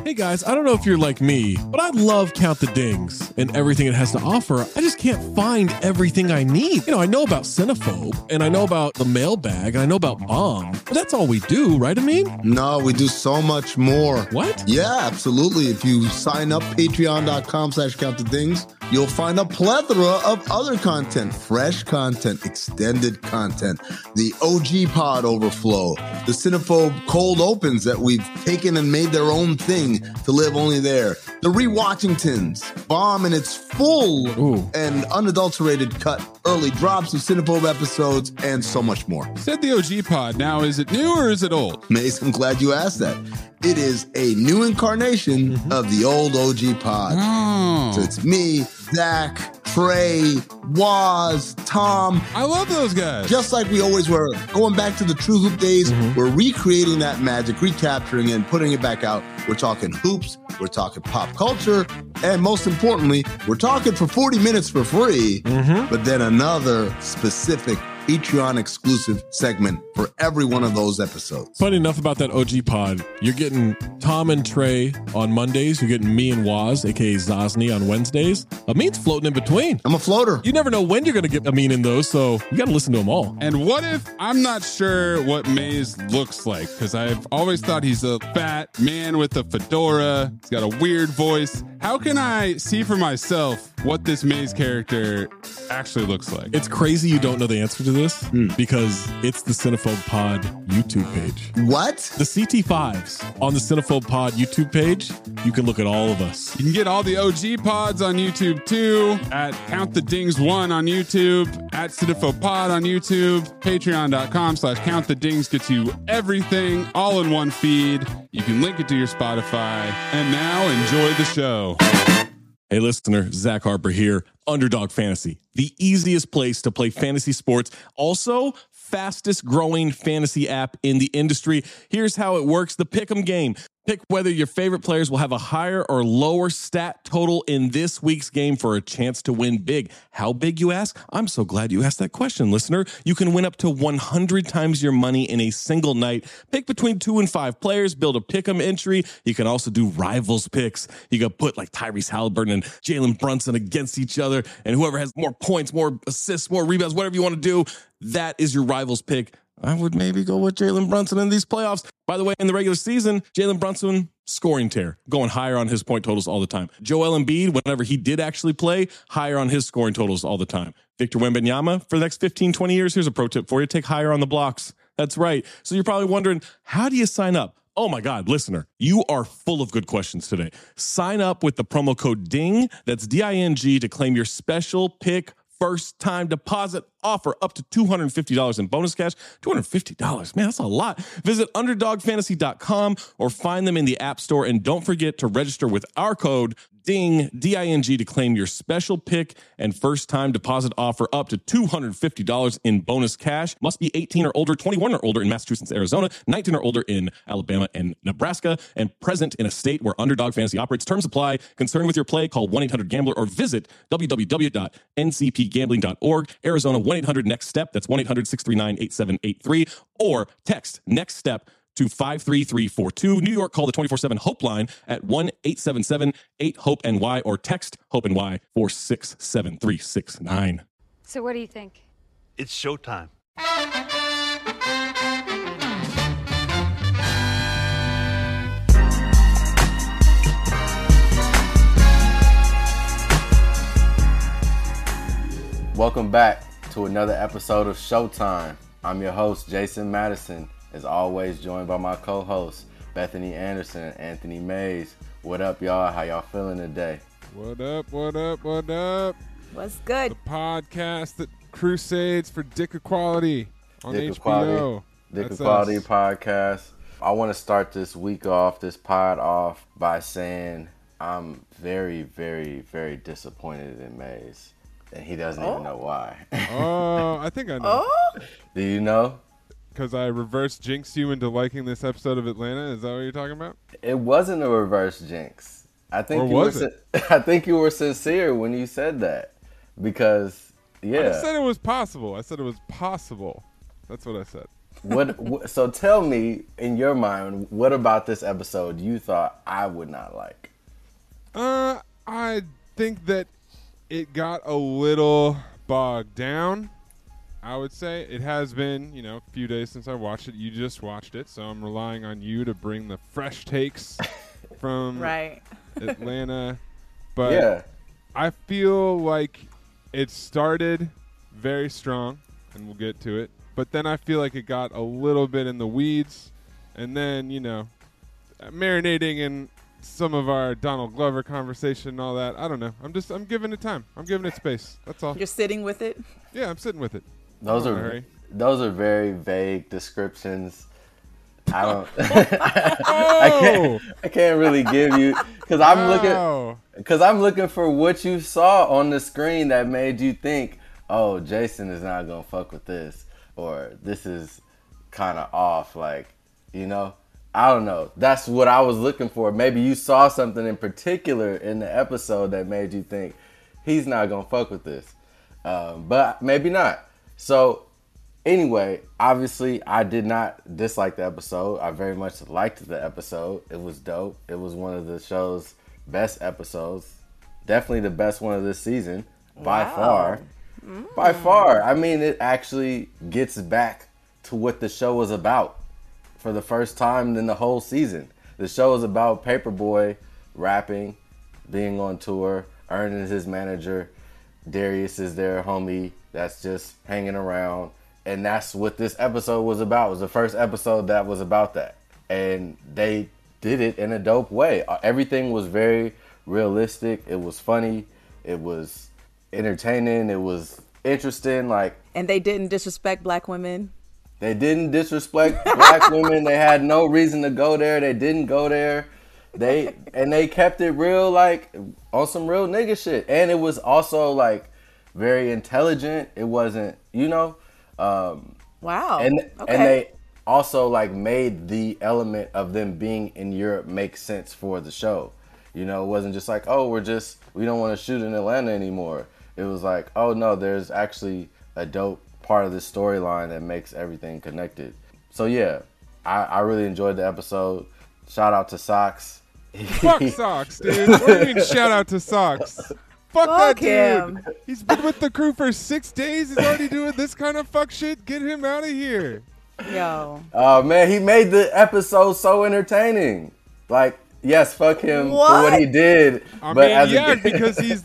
Hey guys, I don't know if you're like me, but I love Count the Dings and everything it has to offer. I just can't find everything I need. I know about Cinephobe, and I know about the mailbag, and I know about Bomb, but that's all we do, right, Amin? No, we do so much more. What? Yeah, absolutely. If you sign up, patreon.com/countthedings, you'll find a plethora of other content, fresh content, extended content, the OG pod overflow, the Cinephobe cold opens that we've taken and made their own thing to live only there, the Rewatchingtons, Bomb in its full and unadulterated cut, early drops of Cinephobe episodes, and so much more. You said the OG pod. Now, is it new or is it old? Mace, I'm glad you asked that. It is a new incarnation of the old OG pod. Oh. So it's me, Zach, Trey, Waz, Tom. I love those guys. Just like we always were. Going back to the True Hoop days, we're recreating that magic, recapturing it, and putting it back out. We're talking hoops, we're talking pop culture, and most importantly, we're talking for 40 minutes for free, but then another specific Patreon exclusive segment for every one of those episodes. Funny enough about that OG pod, you're getting Tom and Trey on Mondays. You're getting me and Waz, aka Zosny, on Wednesdays. Amin's floating in between. I'm a floater. You never know when you're going to get Amin in those, so you got to listen to them all. And what if I'm not sure what Maze looks like? Because I've always thought he's a fat man with a fedora. He's got a weird voice. How can I see for myself what this Maze character actually looks like? It's crazy you don't know the answer to this because it's the Cinephobe Pod YouTube page. What? The CT5s on the Cinephobe Pod YouTube page, you can look at all of us. You can get all the OG pods on YouTube too, at Count the Dings 1 on YouTube, at Cinephobe Pod on YouTube, patreon.com/Count the Dings gets you everything all in one feed. You can link it to your Spotify. And now enjoy the show. Hey listener, Zach Harper here, Underdog Fantasy, the easiest place to play fantasy sports. Also, fastest growing fantasy app in the industry. Here's how it works. The Pick'em game. Pick whether your favorite players will have a higher or lower stat total in this week's game for a chance to win big. How big, you ask? I'm so glad you asked that question, listener. You can win up to 100 times your money in a single night. Pick between 2 and 5 players, build a pick'em entry. You can also do rivals picks. You can put like Tyrese Halliburton and Jalen Brunson against each other, and whoever has more points, more assists, more rebounds, whatever you want to do, that is your rivals pick. I would maybe go with Jalen Brunson in these playoffs. By the way, in the regular season, Jalen Brunson, scoring tear, going higher on his point totals all the time. Joel Embiid, whenever he did actually play, higher on his scoring totals all the time. Victor Wembanyama, for the next 15, 20 years, here's a pro tip for you. Take higher on the blocks. That's right. So you're probably wondering, how do you sign up? Oh my God, listener, you are full of good questions today. Sign up with the promo code DING, that's D-I-N-G, to claim your special pick first time deposit offer up to $250 in bonus cash. $250, man, that's a lot. Visit underdogfantasy.com or find them in the App Store. And don't forget to register with our code DING, D-I-N-G, to claim your special pick and first time deposit offer up to $250 in bonus cash. Must be 18 or older, 21 or older in Massachusetts, Arizona, 19 or older in Alabama and Nebraska, and present in a state where Underdog Fantasy operates. Terms apply. Concerned with your play, call 1-800-GAMBLER or visit www.ncpgambling.org. Arizona, 1-800-NEXT-STEP. That's 1-800-639-8783. Or text NEXT STEP to 53342. New York, call the 24/7 Hope line at 1-877-8-HOPE-NY or text HOPE-NY 467-369. So what do you think? It's showtime. Welcome back to another episode of Showtime. I'm your host, Jason Madison. As always, joined by my co-hosts, Bethany Anderson and Anthony Mays. What up, y'all? How y'all feeling today? What up, what up, what up? What's good? The podcast that crusades for dick equality on Dick HBO. Equality, Dick Equality Podcast. I want to start this pod off by saying I'm very, very, very disappointed in Mays. And he doesn't even know why. Oh, I think I know. Do you know? Because I reverse jinxed you into liking this episode of Atlanta. Is that what you're talking about? It wasn't a reverse jinx. I think I think you were sincere when you said that. Because, yeah. I said it was possible. That's what I said. So tell me, in your mind, what about this episode you thought I would not like? I think that it got a little bogged down. I would say it has been, a few days since I watched it. You just watched it, so I'm relying on you to bring the fresh takes from Atlanta. But Yeah. I feel like it started very strong, and we'll get to it. But then I feel like it got a little bit in the weeds, and then, marinating in some of our Donald Glover conversation and all that. I don't know. I'm giving it time. I'm giving it space. That's all. You're sitting with it? Yeah, I'm sitting with it. Those Hurry. are very vague descriptions. I don't. Oh! I can't really give you because I'm looking for what you saw on the screen that made you think, oh, Jason is not gonna fuck with this, or this is kind of off. Like, I don't know. That's what I was looking for. Maybe you saw something in particular in the episode that made you think he's not gonna fuck with this, but maybe not. So. Anyway, obviously, I did not dislike the episode. I very much liked the episode. It was dope. It was one of the show's best episodes. Definitely the best one of this season. By far. By far. I mean, it actually gets back to what the show was about for the first time in the whole season. The show is about Paperboy rapping, being on tour, Earn is his manager. Darius is their homie that's just hanging around. And that's what this episode was about. It was the first episode that was about that. And they did it in a dope way. Everything was very realistic. It was funny. It was entertaining. It was interesting. And they didn't disrespect black women. They didn't disrespect black women. They had no reason to go there. They didn't go there. They kept it real, on some real nigga shit. And it was also very intelligent. It wasn't, Wow. And okay. and they also made the element of them being in Europe make sense for the show. It wasn't just we don't want to shoot in Atlanta anymore. It was oh no, there's actually a dope part of the storyline that makes everything connected. So yeah, I really enjoyed the episode. Shout out to Socks. Fuck Socks, dude. What do you mean shout out to Socks? Fuck that dude. Him. He's been with the crew for 6 days. He's already doing this kind of fuck shit. Get him out of here. Yo. Oh man, he made the episode so entertaining. Yes, fuck him for what he did. Because he's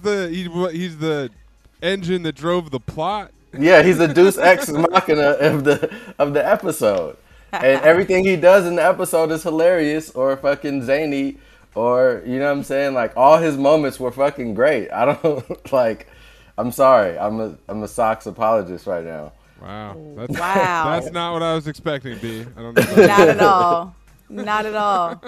the engine that drove the plot. Yeah, he's the Deus Ex Machina of the episode. And everything he does in the episode is hilarious or fucking zany. Or, you know what I'm saying? All his moments were fucking great. I don't, I'm sorry. I'm a Sox apologist right now. Wow. Wow. That's not what I was expecting, B. I don't know. Not at all. Not at all.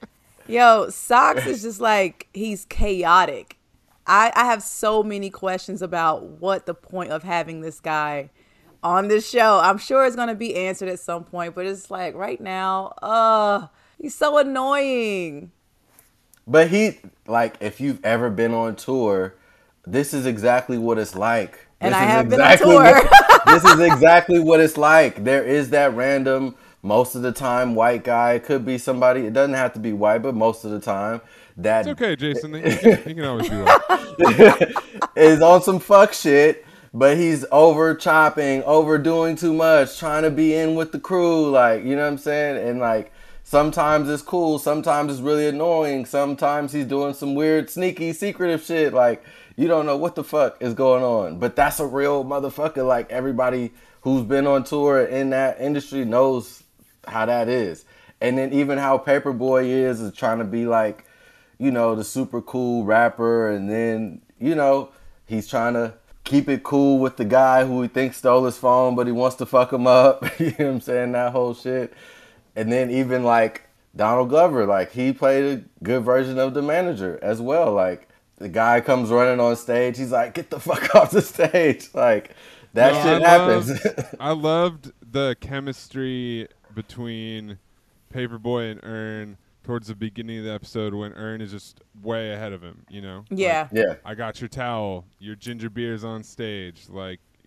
Yo, Sox is just he's chaotic. I have so many questions about what the point of having this guy on this show. I'm sure it's going to be answered at some point, but it's right now, he's so annoying. But if you've ever been on tour, this is exactly what it's like. And I have been on tour. This is exactly what it's like. There is that random, most of the time, white guy. It could be somebody. It doesn't have to be white, but most of the time. It's okay, Jason. You can always be white. Is on some fuck shit, but he's over chopping, overdoing too much, trying to be in with the crew. You know what I'm saying? And sometimes it's cool. Sometimes it's really annoying. Sometimes he's doing some weird, sneaky, secretive shit. You don't know what the fuck is going on. But that's a real motherfucker. Everybody who's been on tour in that industry knows how that is. And then even how Paperboy is trying to be the super cool rapper. And then, he's trying to keep it cool with the guy who he thinks stole his phone, but he wants to fuck him up. You know what I'm saying? That whole shit. And then even Donald Glover, he played a good version of the manager as well. The guy comes running on stage. He's get the fuck off the stage. Shit happens. I loved the chemistry between Paperboy and Earn towards the beginning of the episode when Earn is just way ahead of him, Yeah. Yeah. I got your towel. Your ginger beer's on stage.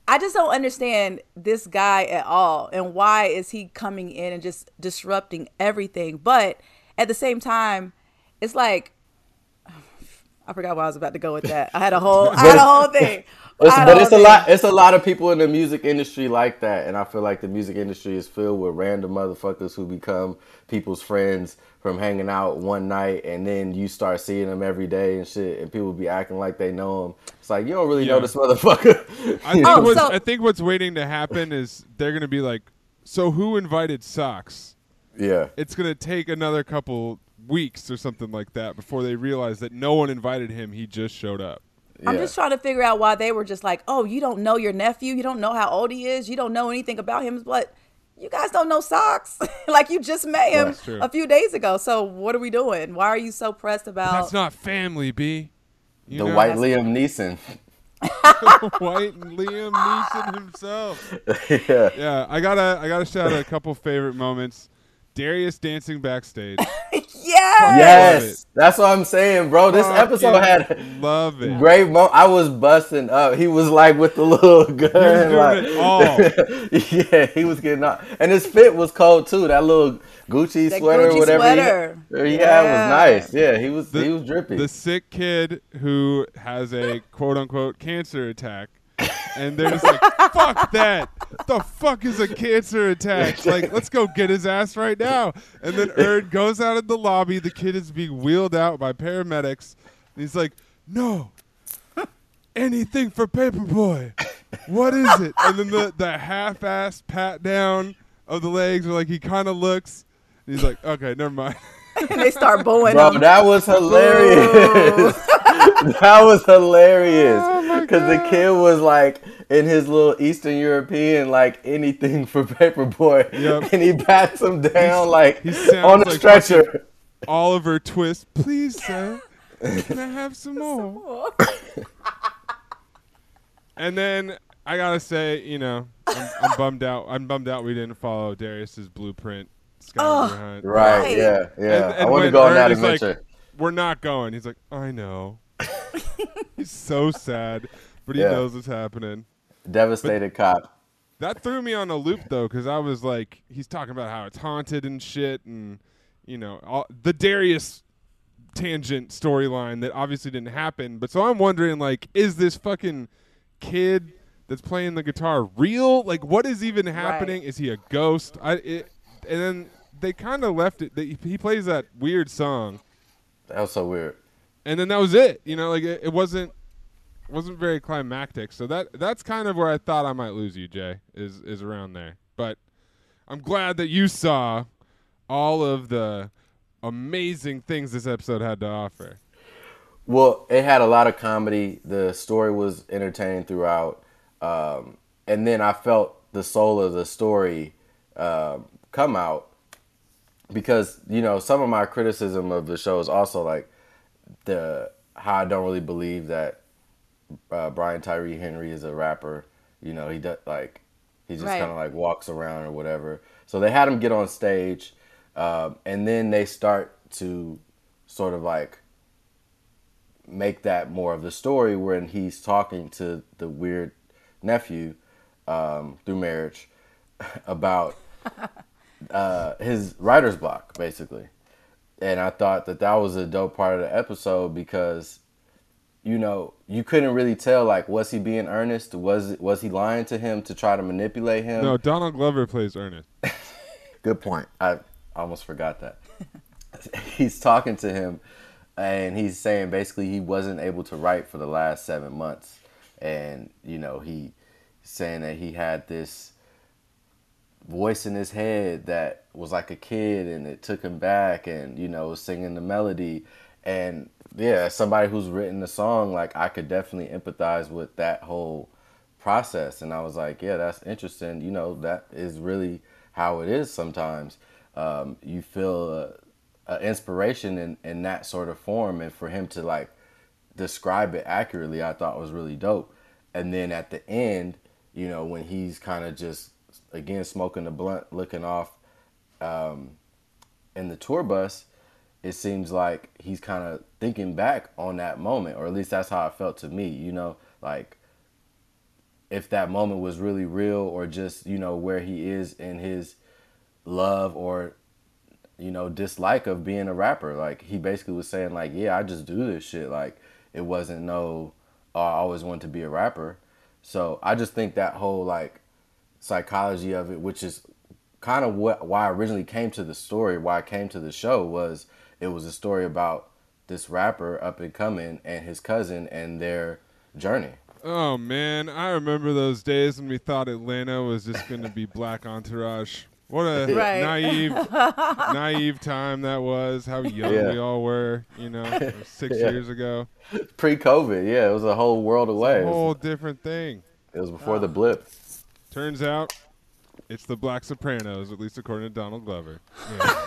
I just don't understand this guy at all, and why is he coming in and just disrupting everything? But at the same time, it's like I forgot where I was about to go with that. I had a whole thing. It's a lot of people in the music industry like that, and I feel like the music industry is filled with random motherfuckers who become people's friends from hanging out one night, and then you start seeing them every day and shit, and people be acting like they know them. It's like, you don't really know this motherfucker. I think what's waiting to happen is they're gonna be like, so who invited Socks? Yeah, it's gonna take another couple weeks or something like that before they realize that no one invited him. He just showed up. I'm just trying to figure out why they were just like, oh, you don't know your nephew, you don't know how old he is, you don't know anything about him, but you guys don't know Socks. Like, you just met him a few days ago. So what are we doing? Why are you so pressed about? That's not family, B. The white Liam Neeson. White Liam Neeson himself. Yeah. Yeah, I gotta shout out a couple favorite moments. Darius dancing backstage. Yes, that's what I'm saying, bro. This episode had great moment. I was busting up. He was like with the little gun, yeah, he was getting up, and his fit was cold too. That little Gucci sweater, whatever he had was nice. Yeah, he was drippy. The sick kid who has a quote unquote cancer attack. And they're just like, fuck that. The fuck is a cancer attack? Like, let's go get his ass right now. And then Erd goes out in the lobby. The kid is being wheeled out by paramedics. And he's like, no, anything for Paperboy. What is it? And then the half-assed pat down of the legs, where like he kind of looks. And he's like, okay, never mind. And they start booing Bro, him. that was hilarious. That was hilarious. Because the kid was like in his little Eastern European, like anything for Paperboy. Yep. And he pats him down like he on a stretcher. Oliver Twist, please, sir. Can I have some more? And then I gotta say, you know, I'm bummed out. I'm bummed out we didn't follow Darius's blueprint. Hunt. Right, yeah. And I want to go on that adventure. Like, we're not going. He's like, I know. He's so sad, but he knows what's happening. Devastated cop. That threw me on a loop, though, because I was like, he's talking about how it's haunted and shit, and, you know, the Darius tangent storyline that obviously didn't happen. But so I'm wondering, like, is this fucking kid that's playing the guitar real? Like, what is even happening? Right. Is he a ghost? And then they kind of left it. He plays that weird song. That was so weird. And then that was it. You know, like it wasn't very climactic. So that's kind of where I thought I might lose you, Jay, is around there. But I'm glad that you saw all of the amazing things this episode had to offer. Well, it had a lot of comedy. The story was entertaining throughout. And then I felt the soul of the story come out, because, you know, some of my criticism of the show is also like how I don't really believe that Brian Tyree Henry is a rapper. You know, he does, like, he just kind of like walks around or whatever. So they had him get on stage, and then they start to sort of like make that more of the story when he's talking to the weird nephew through marriage about his writer's block, basically. And I thought that was a dope part of the episode, because, you know, you couldn't really tell, like, was he being earnest? Was he lying to him to try to manipulate him? No, Donald Glover plays Ernest. Good point. I almost forgot that. He's talking to him, and he's saying basically he wasn't able to write for the last 7 months. And, you know, he's saying that he had this voice in his head that was like a kid, and it took him back, and, you know, singing the melody. And yeah, as somebody who's written the song, like, I could definitely empathize with that whole process. And I was like, yeah, that's interesting. You know, that is really how it is sometimes. You feel inspiration in that sort of form, and for him to like describe it accurately, I thought was really dope. And then at the end, you know, when he's kind of just again smoking the blunt, looking off in the tour bus, it seems like he's kind of thinking back on that moment, or at least that's how it felt to me. You know, like, if that moment was really real or just, you know, where he is in his love or, you know, dislike of being a rapper. Like, he basically was saying, like, yeah, I just do this shit. Like, it wasn't oh, I always wanted to be a rapper. So I just think that whole, like, psychology of it, which is kind of why I originally came to the story, why I came to the show, was it was a story about this rapper up and coming and his cousin and their journey. Oh, man. I remember those days when we thought Atlanta was just going to be Black Entourage. What a naive time that was. How young we all were, you know, 6 years ago. Pre-COVID, yeah. It was a whole world away. It's a whole different thing. It was before the blip. Turns out it's the Black Sopranos, at least according to Donald Glover. Yeah.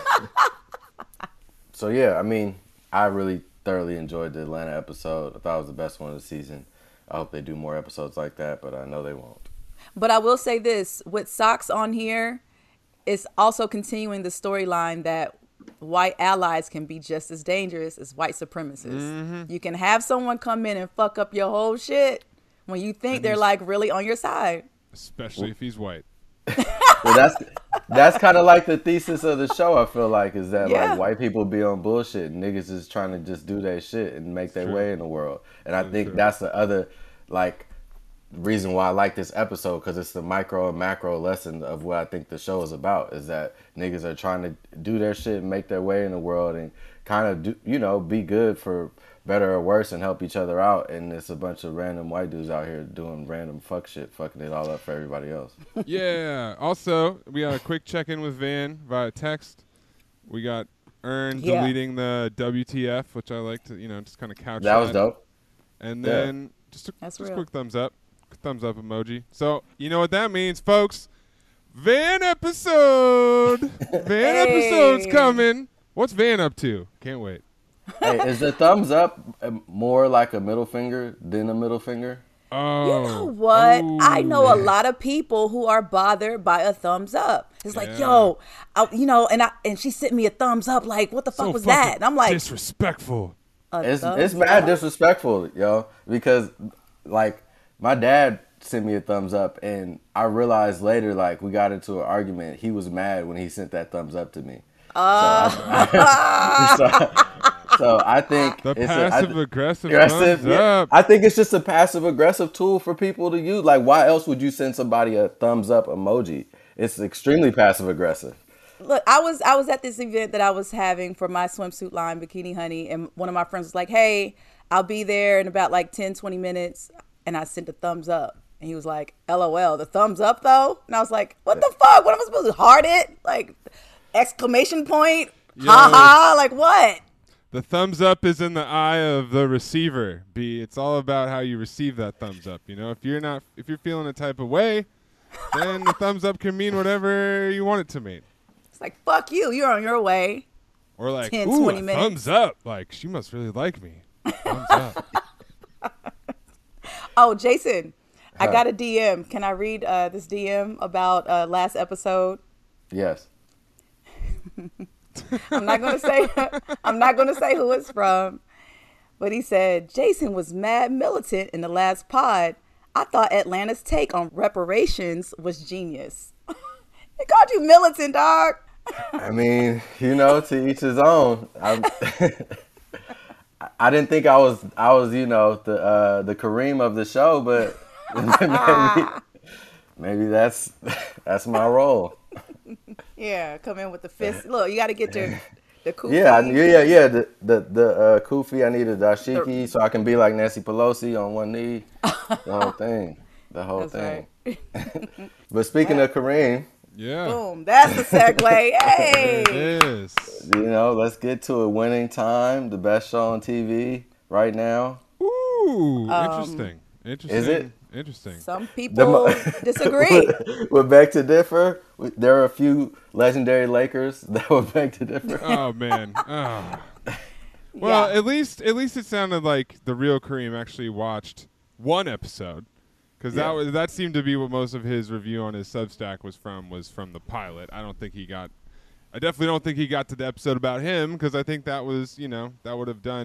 So, yeah, I mean, I really thoroughly enjoyed the Atlanta episode. I thought it was the best one of the season. I hope they do more episodes like that, but I know they won't. But I will say this, with Socks on here, it's also continuing the storyline that white allies can be just as dangerous as white supremacists. Mm-hmm. You can have someone come in and fuck up your whole shit when you think they're like really on your side. Especially if he's white. Well, that's kind of like the thesis of the show, I feel like, is that like white people be on bullshit and niggas is trying to just do their shit and make their way in the world. And I think that's the other like reason why I like this episode, because it's the micro and macro lesson of what I think the show is about, is that niggas are trying to do their shit and make their way in the world and kind of do, you know, be good for better or worse and help each other out. And it's a bunch of random white dudes out here doing random fuck shit, fucking it all up for everybody else. Yeah. Also, we got a quick check-in with Van via text. We got Earn deleting the WTF, which I like to, you know, just kind of couch that. Was dope. And then just quick thumbs up. Thumbs up emoji. So, you know what that means, folks. Van episode. Van episode's coming. What's Van up to? Can't wait. Hey, is the thumbs up more like a middle finger than a middle finger? Oh. You know what? I know a lot of people who are bothered by a thumbs up. It's like, yo, you know, and she sent me a thumbs up. Like, what the fuck was that? And I'm like, disrespectful. It's mad disrespectful, yo, because like my dad sent me a thumbs up, and I realized later, like, we got into an argument. He was mad when he sent that thumbs up to me. So I think the passive-aggressive thumbs up. I think it's just a passive-aggressive tool for people to use. Like, why else would you send somebody a thumbs up emoji? It's extremely passive-aggressive. Look, I was at this event that I was having for my swimsuit line, Bikini Honey, and one of my friends was like, hey, I'll be there in about like 10, 20 minutes. And I sent a thumbs up. And he was like, LOL, the thumbs up though? And I was like, what the fuck? What am I supposed to heart it? Like, exclamation point? Ha ha? Like, what? The thumbs up is in the eye of the receiver, B. It's all about how you receive that thumbs up. You know, if you're feeling a type of way, then the thumbs up can mean whatever you want it to mean. It's like, fuck you. You're on your way. Or like, 10, ooh, 20 minutes. Thumbs up. Like, she must really like me. Thumbs up. Oh, Jason, I got a DM. Can I read this DM about last episode? Yes. I'm not gonna say who it's from, but he said Jason was mad militant in the last pod. I thought Atlanta's take on reparations was genius. They called you militant, dog. I mean, you know, to each his own. I didn't think I was, you know, the Kareem of the show, but maybe that's my role. Yeah, come in with the fist. Look, you got to get the kufi. Yeah. The kufi. I need a dashiki so I can be like Nancy Pelosi on one knee. The whole thing. Right. But speaking of Kareem. Yeah. Boom. That's the segue. Hey. It is. You know, let's get to it. Winning Time, the best show on TV right now. Ooh, interesting. Is it? Interesting. Some people disagree. We're back to differ. There are a few legendary Lakers that were back to differ. Oh man. Oh. Well, at least it sounded like the real Kareem actually watched one episode. Because that seemed to be what most of his review on his Substack was from the pilot. I definitely don't think he got to the episode about him, because I think that was, you know, that would have done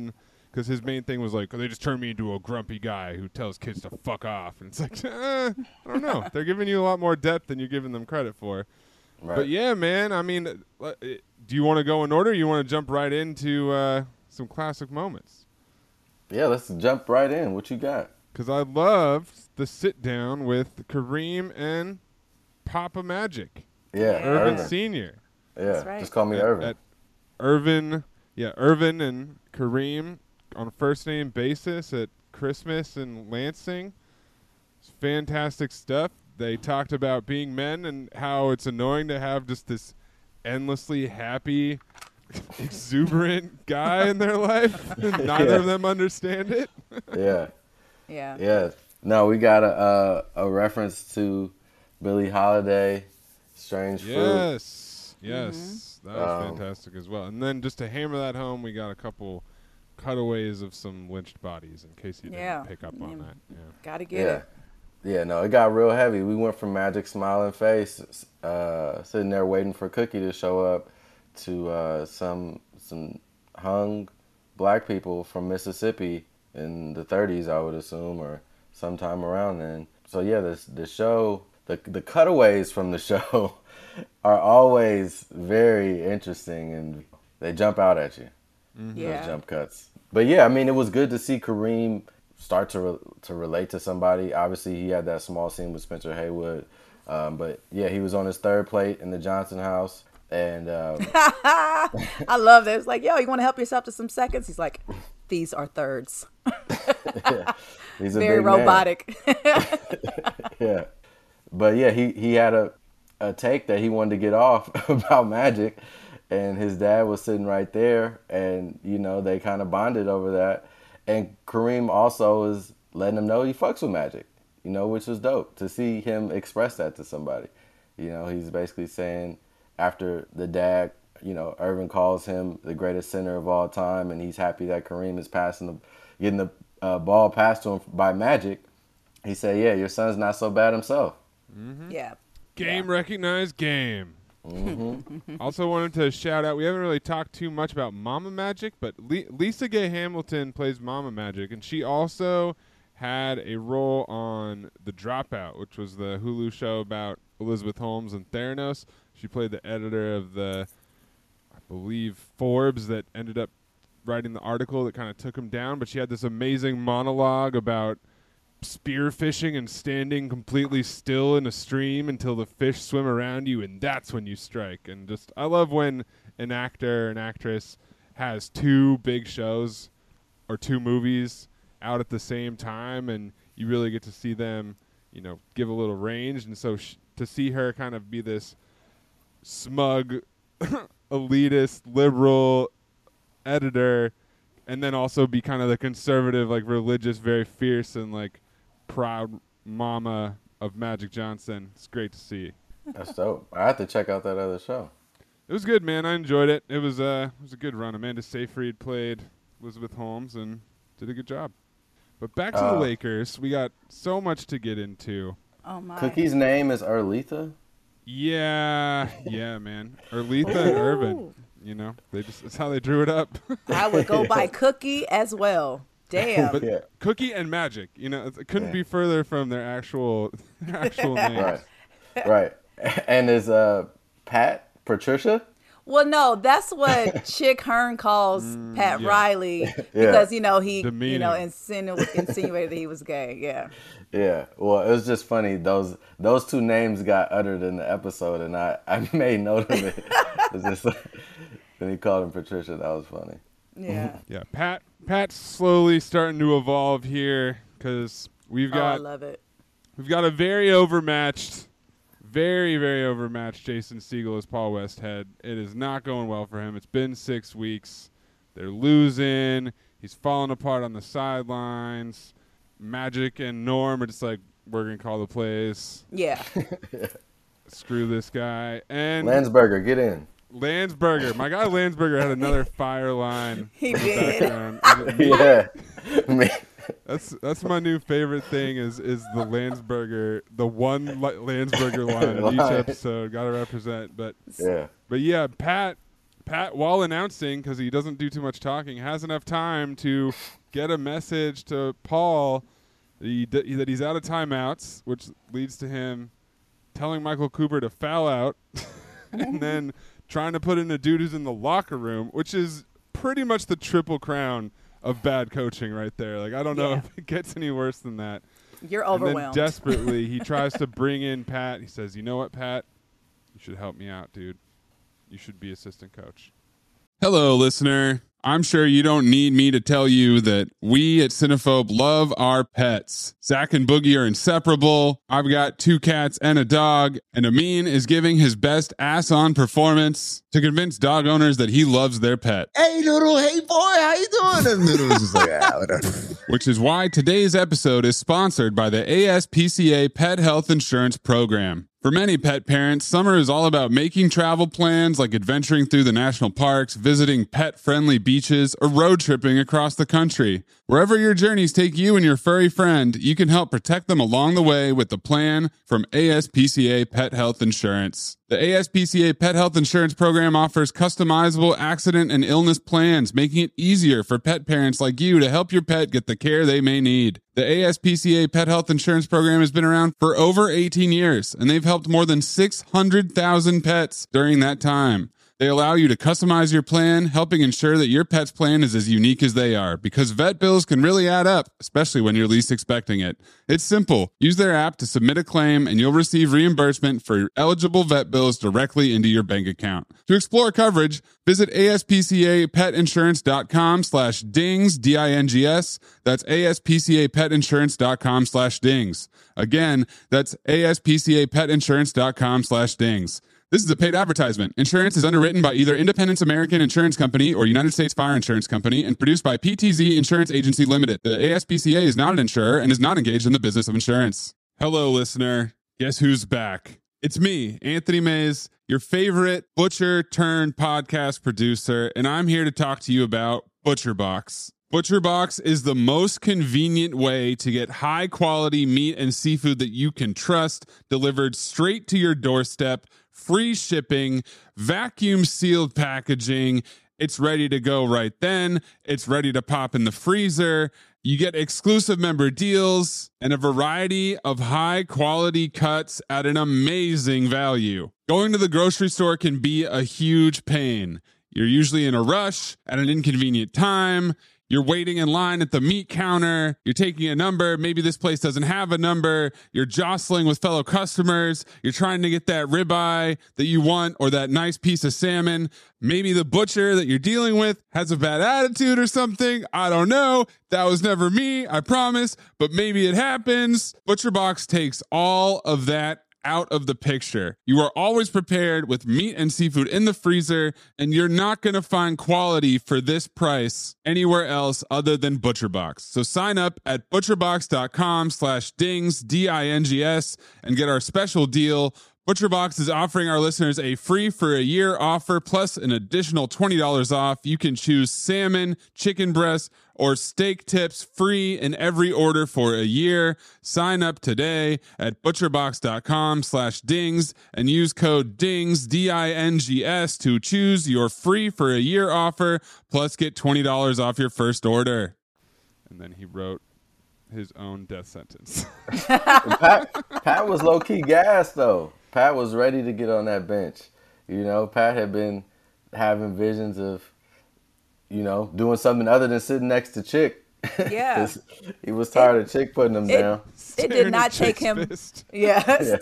because his main thing was like, they just turned me into a grumpy guy who tells kids to fuck off. And it's like, I don't know. They're giving you a lot more depth than you're giving them credit for. Right. But yeah, man, I mean, do you want to go in order? Or you want to jump right into some classic moments? Yeah, let's jump right in. What you got? Because I loved the sit down with Kareem and Papa Magic. Yeah, Irvin Irvin. Sr. Yeah, That's right. just call me Irvin. Irvin and Kareem on a first name basis at Christmas in Lansing. It's fantastic stuff. They talked about being men and how it's annoying to have just this endlessly happy, exuberant guy in their life. Neither of them understand it. Yeah. Yeah. Yeah. No, we got a reference to Billie Holiday, Strange Fruit. Yes. Mm-hmm. That was fantastic as well. And then just to hammer that home, we got a couple cutaways of some lynched bodies in case you didn't pick up on that. Yeah. Gotta get Yeah. it. Yeah, no, it got real heavy. We went from Magic smiling face, sitting there waiting for Cookie to show up, to some hung black people from Mississippi in the 30s, I would assume, or sometime around then. So yeah, the show, the cutaways from the show are always very interesting, and they jump out at you. Yeah. Those jump cuts. But yeah, I mean, it was good to see Kareem start to relate to somebody. Obviously, he had that small scene with Spencer Haywood. But yeah, he was on his third plate in the Johnson house. And I love that. It's like, yo, you want to help yourself to some seconds? He's like, these are thirds. he's a Very big man. robotic. Yeah. But yeah, he had a take that he wanted to get off about Magic. And his dad was sitting right there. And, you know, they kind of bonded over that. And Kareem also is letting him know he fucks with Magic, you know, which was dope to see him express that to somebody. You know, he's basically saying after the dad, you know, Irvin calls him the greatest center of all time, and he's happy that Kareem is getting the ball passed to him by Magic. He said, yeah, your son's not so bad himself. Mm-hmm. Yeah. Game recognized game. Mm-hmm. Also wanted to shout out, we haven't really talked too much about Mama Magic, but Lisa Gay Hamilton plays Mama Magic, and she also had a role on The Dropout, which was the Hulu show about Elizabeth Holmes and Theranos. She played the editor of the, I believe, Forbes that ended up writing the article that kind of took him down, but she had this amazing monologue about spearfishing and standing completely still in a stream until the fish swim around you, and that's when you strike. And just, I love when an actor, an actress has two big shows or two movies out at the same time, and you really get to see them, you know, give a little range. And so to see her kind of be this smug, elitist, liberal editor, and then also be kind of the conservative, like religious, very fierce and like proud mama of Magic Johnson. It's great to see. That's dope. I have to check out that other show. It was good, man. I enjoyed it. It was a good run. Amanda Seyfried played Elizabeth Holmes and did a good job. But back to the Lakers. We got so much to get into. Oh, my. Cookie's name is Erletha? Yeah, man. Erletha and Irvin. You know, it's how they drew it up. I would go by Cookie as well. Damn. But Yeah. Cookie and Magic, you know, it couldn't be further from their actual names. Right. And is Patricia? Well, no, that's what Chick Hearn calls Pat yeah. Riley because, you know, he Demeaning. insinuated that he was gay. Yeah. Yeah. Well, it was just funny. Those two names got uttered in the episode, and I made note of it. It's just when he called him Patricia, that was funny. Yeah. Yeah, Pat's slowly starting to evolve here because we've I got love it. we've got a very overmatched Jason Segel as Paul Westhead. It is not going well for him. It's been 6 weeks. They're losing. He's falling apart on the sidelines. Magic and Norm are just like, we're going to call the plays. Yeah. Screw this guy. And Landsberger, get in. Landsberger. My guy Landsberger had another fire line. He in the did. background. Yeah. Me. That's my new favorite thing is the Landsberger, the one Landsberger line in each Line. episode. Got to represent. But Yeah. yeah, Pat Pat, while announcing, because he doesn't do too much talking, has enough time to get a message to Paul that he's out of timeouts, which leads to him telling Michael Cooper to foul out and then trying to put in a dude who's in the locker room, which is pretty much the triple crown of bad coaching right there. Like, I don't know if it gets any worse than that. You're overwhelmed. And then desperately, he tries to bring in Pat. He says, you know what, Pat? You should help me out, dude. You should be assistant coach. Hello, listener. I'm sure you don't need me to tell you that we at Cinephobe love our pets. Zach and Boogie are inseparable. I've got 2 cats and a dog, and Amin is giving his best ass-on performance to convince dog owners that he loves their pet. Hey, Noodle. Hey, boy. How you doing? And Noodle's just like, whatever. Which is why today's episode is sponsored by the ASPCA Pet Health Insurance Program. For many pet parents, summer is all about making travel plans like adventuring through the national parks, visiting pet-friendly beaches, or road tripping across the country. Wherever your journeys take you and your furry friend, you can help protect them along the way with the plan from ASPCA Pet Health Insurance. The ASPCA Pet Health Insurance Program offers customizable accident and illness plans, making it easier for pet parents like you to help your pet get the care they may need. The ASPCA Pet Health Insurance Program has been around for over 18 years, and they've helped more than 600,000 pets during that time. They allow you to customize your plan, helping ensure that your pet's plan is as unique as they are, because vet bills can really add up, especially when you're least expecting it. It's simple. Use their app to submit a claim, and you'll receive reimbursement for eligible vet bills directly into your bank account. To explore coverage, visit aspcapetinsurance.com/dings, D-I-N-G-S. That's aspcapetinsurance.com/dings. Again, that's aspcapetinsurance.com/dings. This is a paid advertisement. Insurance is underwritten by either Independence American Insurance Company or United States Fire Insurance Company and produced by PTZ Insurance Agency Limited. The ASPCA is not an insurer and is not engaged in the business of insurance. Hello, listener. Guess who's back? It's me, Anthony Mays, your favorite butcher-turned-podcast producer, and I'm here to talk to you about ButcherBox. ButcherBox is the most convenient way to get high-quality meat and seafood that you can trust delivered straight to your doorstep, free shipping, vacuum-sealed packaging. It's ready to go right then. It's ready to pop in the freezer. You get exclusive member deals and a variety of high-quality cuts at an amazing value. Going to the grocery store can be a huge pain. You're usually in a rush at an inconvenient time. You're waiting in line at the meat counter. You're taking a number. Maybe this place doesn't have a number. You're jostling with fellow customers. You're trying to get that ribeye that you want or that nice piece of salmon. Maybe the butcher that you're dealing with has a bad attitude or something. I don't know. That was never me, I promise. But maybe it happens. ButcherBox takes all of that out of the picture. You are always prepared with meat and seafood in the freezer, and you're not going to find quality for this price anywhere else other than ButcherBox. So sign up at butcherbox.com/dings, D-I-N-G-S, and get our special deal. ButcherBox is offering our listeners a free for a year offer plus an additional $20 off. You can choose salmon, chicken breast, or steak tips free in every order for a year. Sign up today at butcherbox.com/dings and use code DINGS, D-I-N-G-S, to choose your free for a year offer plus get $20 off your first order. And then he wrote his own death sentence. Pat was low-key gassed, though. Pat was ready to get on that bench. You know, Pat had been having visions of, you know, doing something other than sitting next to Chick. Yeah. He was tired of Chick putting him down. It did not take him. Yeah.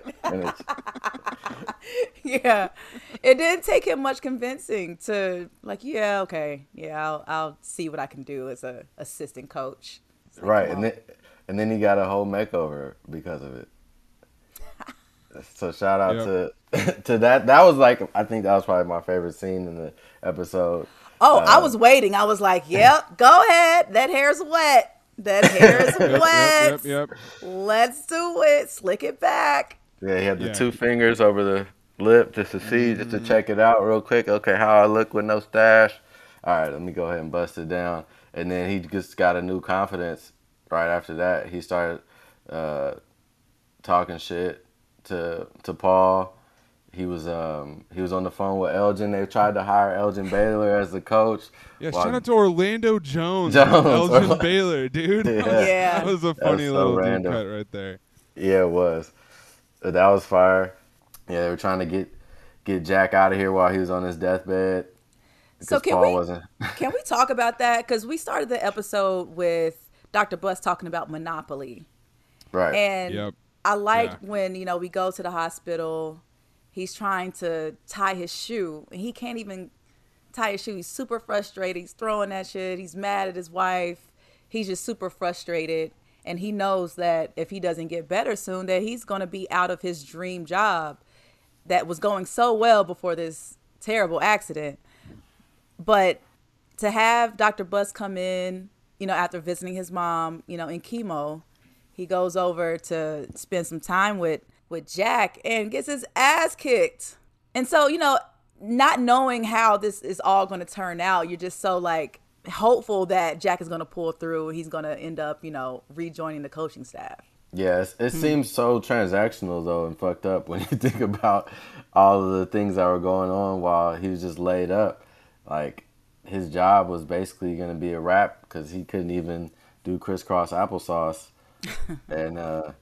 Yeah. It didn't take him much convincing to, like, yeah, okay. Yeah, I'll see what I can do as a assistant coach. Like, right. And then he got a whole makeover because of it. So shout out to that. That was like, I think that was probably my favorite scene in the episode. Oh, I was waiting. I was like, yep, go ahead. That hair's wet. That hair is wet. Yep. Let's do it. Slick it back. Yeah, he had the 2 fingers over the lip just to see, just to check it out real quick. Okay, how I look with no stash. All right, let me go ahead and bust it down. And then he just got a new confidence right after that. He started talking shit to Paul. he was on the phone with Elgin. They tried to hire Elgin Baylor as the coach. Yeah, shout out to Orlando Jones. Jones. Elgin Baylor, dude. Yeah. That was a funny so little deep random. cut right there. Yeah, it was. That was fire. Yeah, they were trying to get Jack out of here while he was on his deathbed. So Because Paul wasn't. can we talk about that? Because we started the episode with Dr. Buss talking about Monopoly. Right. And Yep. I liked when, we go to the hospital, he's trying to tie his shoe, and he can't even tie his shoe. He's super frustrated. He's throwing that shit. He's mad at his wife. He's just super frustrated. And he knows that if he doesn't get better soon, that he's going to be out of his dream job that was going so well before this terrible accident. But to have Dr. Buss come in, after visiting his mom, in chemo, he goes over to spend some time with Jack and gets his ass kicked. And so, not knowing how this is all going to turn out, you're just so hopeful that Jack is going to pull through. He's going to end up, rejoining the coaching staff. Yeah, it seems so transactional, though, and fucked up when you think about all of the things that were going on while he was just laid up. Like, his job was basically going to be a wrap because he couldn't even do crisscross applesauce. And,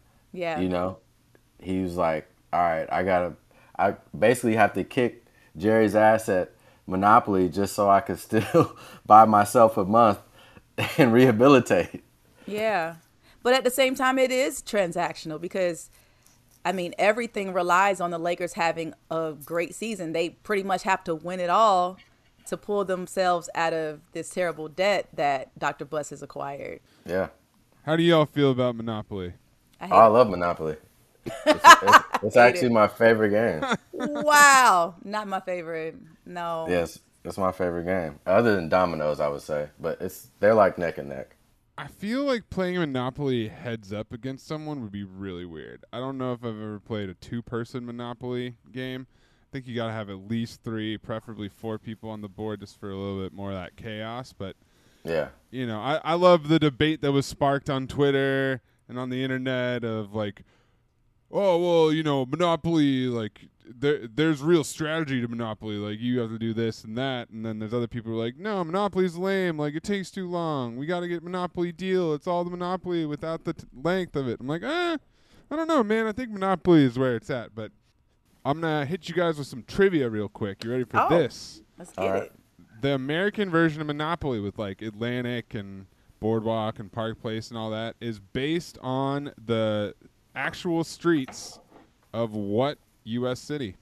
he was like, all right, I basically have to kick Jerry's ass at Monopoly just so I could still buy myself a month and rehabilitate. Yeah. But at the same time, it is transactional because, everything relies on the Lakers having a great season. They pretty much have to win it all to pull themselves out of this terrible debt that Dr. Buss has acquired. Yeah. How do y'all feel about Monopoly? I love Monopoly. It's actually my favorite game. Wow. Not my favorite. No. Yes, it's my favorite game. Other than Dominoes, I would say. But they're like neck and neck. I feel like playing Monopoly heads up against someone would be really weird. I don't know if I've ever played a two-person Monopoly game. I think you got to have at least 3, preferably 4 people on the board just for a little bit more of that chaos. But, Yeah. I love the debate that was sparked on Twitter and on the internet of oh, well, Monopoly, there's real strategy to Monopoly. You have to do this and that. And then there's other people who are like, no, Monopoly's lame. It takes too long. We got to get Monopoly deal. It's all the Monopoly without the length of it. I'm like, I don't know, man. I think Monopoly is where it's at. But I'm going to hit you guys with some trivia real quick. You ready for this? Let's get it. The American version of Monopoly with Atlantic and Boardwalk and Park Place and all that is based on the actual streets of what U.S. city?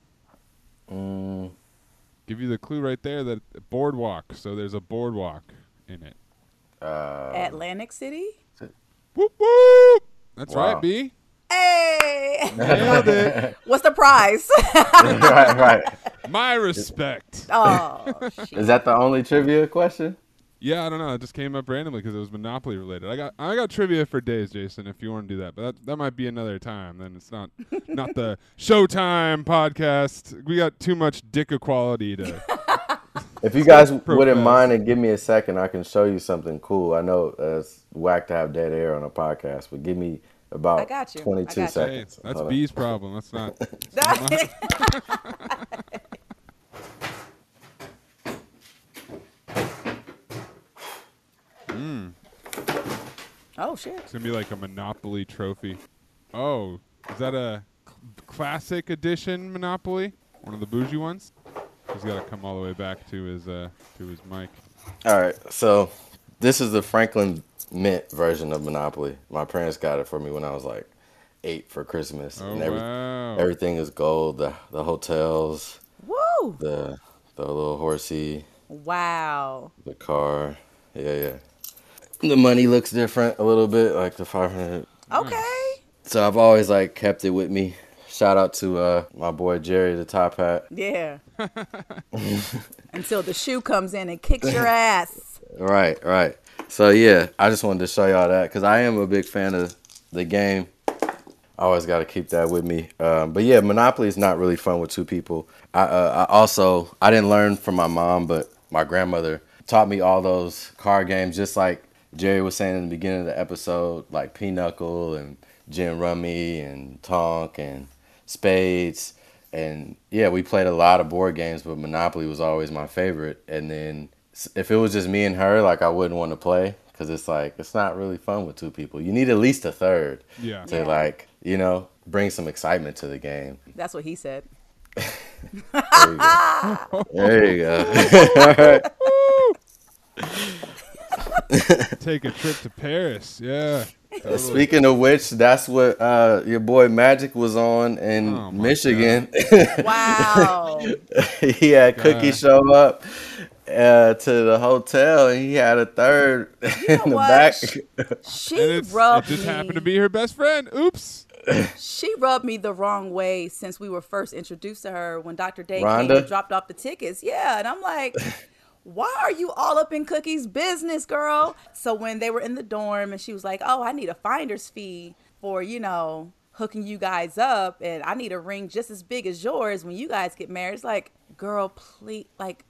Give you the clue right there that Boardwalk. So there's a boardwalk in it. Atlantic City? Whoop whoop! That's Wow. right, B. Hey! Nailed it. What's the prize? right. My respect. Oh, shit. Is that the only trivia question? Yeah, I don't know. It just came up randomly because it was Monopoly related. I got trivia for days, Jason. If you want to do that, but that might be another time. Then it's not the Showtime podcast. We got too much dick equality to. If you guys wouldn't Profess. mind and give me a second, I can show you something cool. I know it's whack to have dead air on a podcast, but give me I about got you. 22 I got you. Hey, seconds. that's Hold on. B's problem. That's not. Oh, shit. It's gonna be like a Monopoly trophy. Oh, is that a classic edition Monopoly? One of the bougie ones? He's got to come all the way back to his mic. All right, so this is the Franklin Mint version of Monopoly. My parents got it for me when I was like 8 for Christmas. Oh, and wow. everything is gold. The hotels, Woo! the little horsey, Wow. the car. Yeah. The money looks different a little bit, like the 500. Okay. So I've always kept it with me. Shout out to my boy Jerry, the top hat. Yeah. Until the shoe comes in and kicks your ass. Right. So yeah, I just wanted to show y'all that because I am a big fan of the game. I always got to keep that with me. But yeah, Monopoly is not really fun with 2 people. I didn't learn from my mom, but my grandmother taught me all those card games, just like Jerry was saying in the beginning of the episode, like Pinochle and Gin Rummy and Tonk and Spades. And yeah, we played a lot of board games, but Monopoly was always my favorite. And then if it was just me and her, like I wouldn't want to play because it's like it's not really fun with two people. You need at least a third to like, you know, bring some excitement to the game. That's what he said. There you go. Take a trip to Paris. Yeah. Totally. Speaking of which, that's what your boy Magic was on in Michigan. Wow. He had Cookie show up to the hotel, and he had a third in the back. She rubbed It just me. happened to be her best friend. Oops. She rubbed me the wrong way since we were first introduced to her when Dr. Day came Rhonda? and dropped off the tickets. Yeah, and I'm like, why are you all up in Cookie's business, girl? So when they were in the dorm and she was like, oh, I need a finder's fee for, you know, hooking you guys up, and I need a ring just as big as yours when you guys get married. It's like, girl, please, like,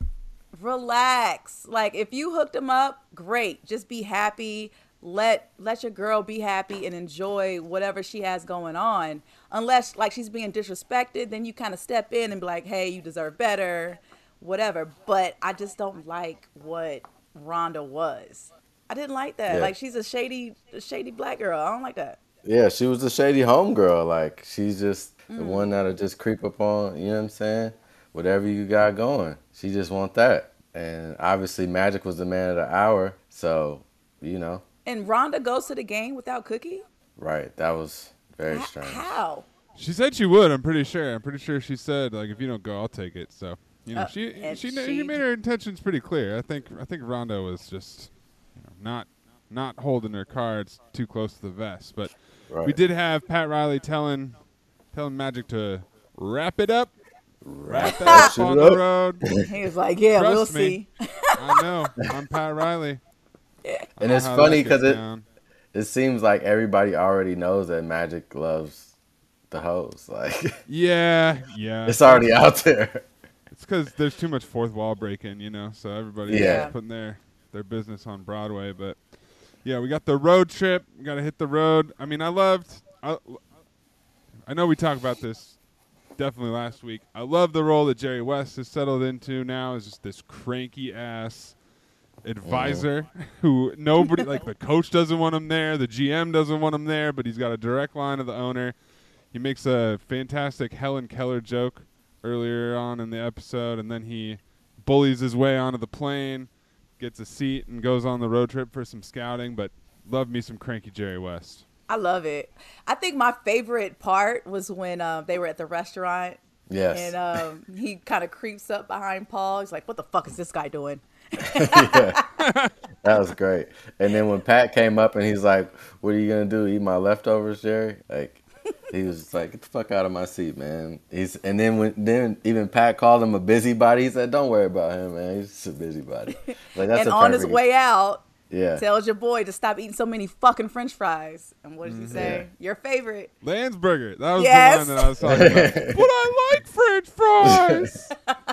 relax. Like, if you hooked him up, great. Just be happy. Let your girl be happy and enjoy whatever she has going on. Unless, like, she's being disrespected, then you kind of step in and be like, hey, you deserve better, whatever. But I just don't like what Rhonda was. I didn't like that. Yeah. Like, she's a shady black girl. I don't like that. Yeah, she was the shady homegirl. Like, she's just the one that'll just creep up on, you know what I'm saying? Whatever you got going. She just want that. And obviously Magic was the man of the hour. So, you know. And Rhonda goes to the game without Cookie? Right. That was very strange. How? She said she would. I'm pretty sure. I'm pretty sure she said, like, if you don't go, I'll take it. So, you know, she made her intentions pretty clear. I think Rhonda was just, you know, not holding her cards too close to the vest. But we did have Pat Riley telling Magic to wrap it up. Wrap that up on the road. He was like, yeah, we'll Trust me. see. I know. I'm Pat Riley. And it's funny because it seems like everybody already knows that Magic loves the hoes. Like, yeah. It's already out there. It's because there's too much fourth wall breaking, you know. So everybody's putting their business on Broadway. But yeah, we got the road trip. We got to hit the road. I mean, I know we talked about this definitely last week. I love the role that Jerry West has settled into now as just this cranky ass advisor who nobody, like the coach doesn't want him there, the GM doesn't want him there, but he's got a direct line to the owner. He makes a fantastic Helen Keller joke earlier on in the episode, and then he bullies his way onto the plane, gets a seat, and goes on the road trip for some scouting. But love me some cranky Jerry West. I love it. I think my favorite part was when they were at the restaurant. Yes. And he kind of creeps up behind Paul. He's like, what the fuck is this guy doing? Yeah. That was great. And then when Pat came up and he's like, what are you going to do? Eat my leftovers, Jerry? Like, he was just like, get the fuck out of my seat, man. And then even Pat called him a busybody. He said, don't worry about him, man. He's just a busybody. Like, that's and on his way out, tells your boy to stop eating so many fucking French fries. And what does he say? Your favorite. Landsberger. That was the one that I was talking about. But I like French fries.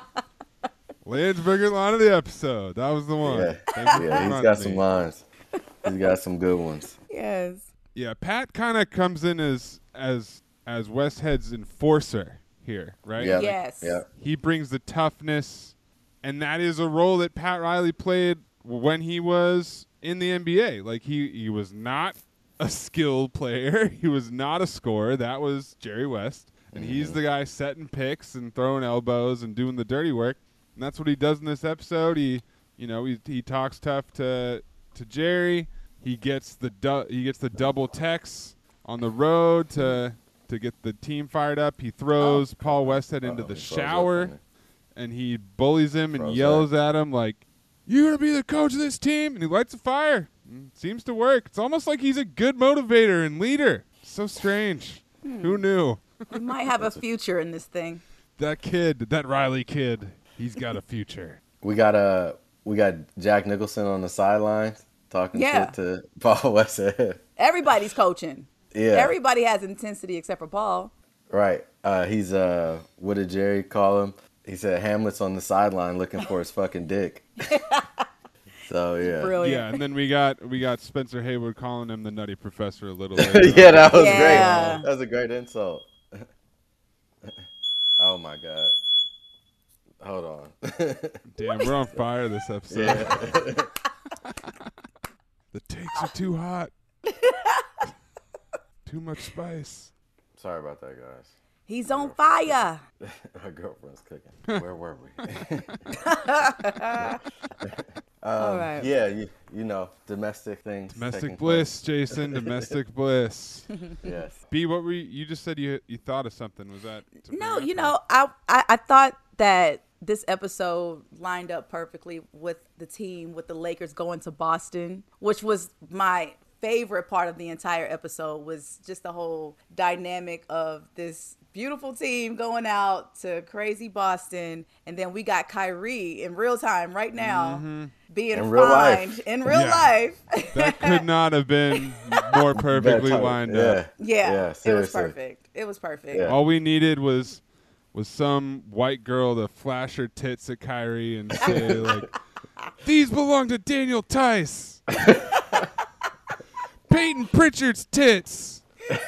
Landsberger line of the episode. That was the one. Yeah, he's got some lines. He's got some good ones. Yes. Yeah, Pat kind of comes in as Westhead's enforcer here, right? Yeah. Yes. Yeah. He brings the toughness, and that is a role that Pat Riley played when he was in the NBA. Like, he was not a skilled player. He was not a scorer. That was Jerry West. And he's the guy setting picks and throwing elbows and doing the dirty work. And that's what he does in this episode. He talks tough to Jerry. He gets the double text on the road to get the team fired up. He throws Paul Westhead into the shower, and he bullies him and yells at him like, "You're gonna be the coach of this team!" And he lights a fire. Seems to work. It's almost like he's a good motivator and leader. So strange. Who knew? You might have a future in this thing. That Riley kid. He's got a future. We got Jack Nicholson on the sidelines talking shit to Paul Westhead. Everybody's coaching. Yeah. Everybody has intensity except for Paul. Right. He's what did Jerry call him? He said Hamlet's on the sideline looking for his fucking dick. So yeah. Brilliant. Yeah, and then we got Spencer Haywood calling him the Nutty Professor a little later. Yeah, that was great. That was a great insult. Oh Oh my God. Hold on. Damn, we're on fire this episode. Yeah. The takes are too hot. Too much spice. Sorry about that, guys. He's on fire. Our girlfriend's cooking. Where were we? All right. Yeah, you know, domestic things. Domestic taking bliss, Jason. Domestic bliss. place. Yes. B, what were you just said you thought of something? Was that to No, bring you up, know, I thought that this episode lined up perfectly with the team, with the Lakers going to Boston, which was my favorite part of the entire episode, was just the whole dynamic of this beautiful team going out to crazy Boston, and then we got Kyrie in real time right now being In real life. fined in real Yeah. life. that could not have been more perfectly Better time. lined Yeah. up. Yeah, it was seriously. perfect. It was perfect. Yeah. All we needed was some white girl to flash her tits at Kyrie and say like, "These belong to Daniel Tice." Peyton Pritchard's tits.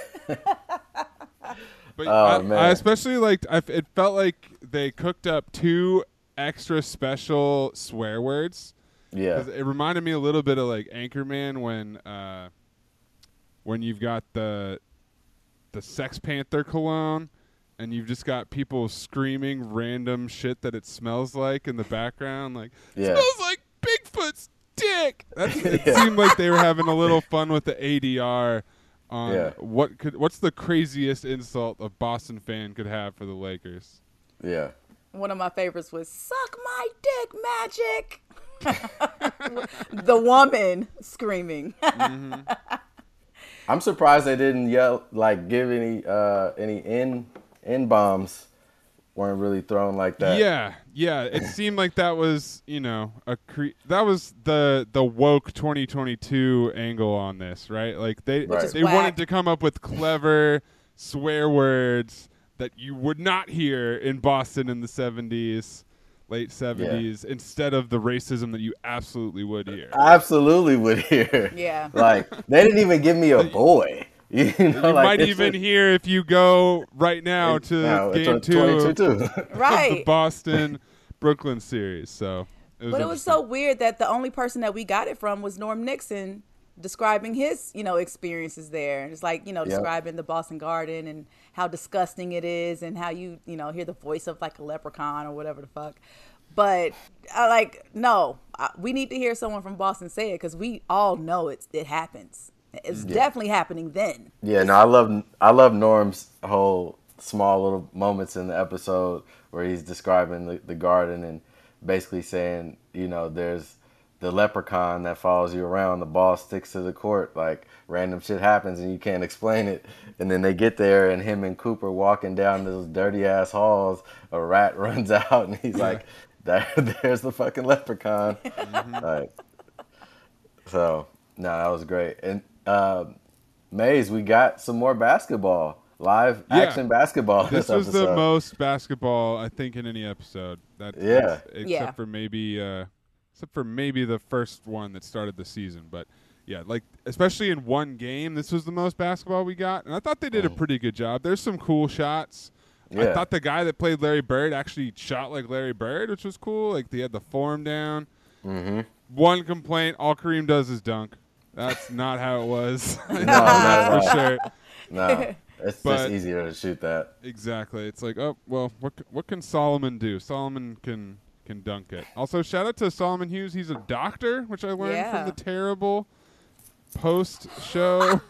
But Man. I especially liked. It felt like they cooked up 2 extra special swear words. Yeah. 'Cause it reminded me a little bit of like Anchorman when you've got the Sex Panther cologne and you've just got people screaming random shit that it smells like in the background, like Yeah. smells like Bigfoot's dick. It seemed like they were having a little fun with the ADR on Yeah. what's the craziest insult a Boston fan could have for the Lakers. Yeah. One of my favorites was "Suck my dick, Magic." The woman screaming. I'm surprised they didn't yell, like, give any N bombs weren't really thrown like that. Yeah. It seemed like that was, that was the woke 2022 angle on this, right? Like they Which is they whack. wanted to come up with clever swear words that you would not hear in Boston in the 70s, late 70s, instead of the racism that you absolutely would hear. I absolutely would hear. Yeah. Like, they didn't even give me a boy. You know, You like, might it's even just- hear if you go right now to No, it's game on 2 of 22 too. the Right. Boston Brooklyn series. So But it was so weird that the only person that we got it from was Norm Nixon describing his, experiences there. And it's like, describing the Boston Garden and how disgusting it is and how you hear the voice of like a leprechaun or whatever the fuck. But we need to hear someone from Boston say it because we all know it happens. It's definitely happening then. Yeah, no, I love Norm's whole small little moments in the episode where he's describing the garden and basically saying, there's the leprechaun that follows you around, the ball sticks to the court, like random shit happens and you can't explain it. And then they get there and him and Cooper walking down those dirty ass halls, a rat runs out and he's like, there's the fucking leprechaun. Like, so, no, that was great. And Maze, we got some more basketball, live action basketball. This this was episode. the most basketball I think in any episode. Except for maybe the first one that started the season. But yeah, like especially in one game, this was the most basketball we got, and I thought they did a pretty good job. There's some cool shots. I Yeah. thought the guy that played Larry Bird actually shot like Larry Bird, which was cool. Like they had the form down. Mm-hmm. One complaint: all Kareem does is dunk. That's not how it was. No, not at all. for sure. No, it's But- just easier to shoot that. Exactly. It's like, oh well, what can Solomon do? Solomon can dunk it. Also, shout out to Solomon Hughes. He's a doctor, which I learned Yeah. from the terrible post show.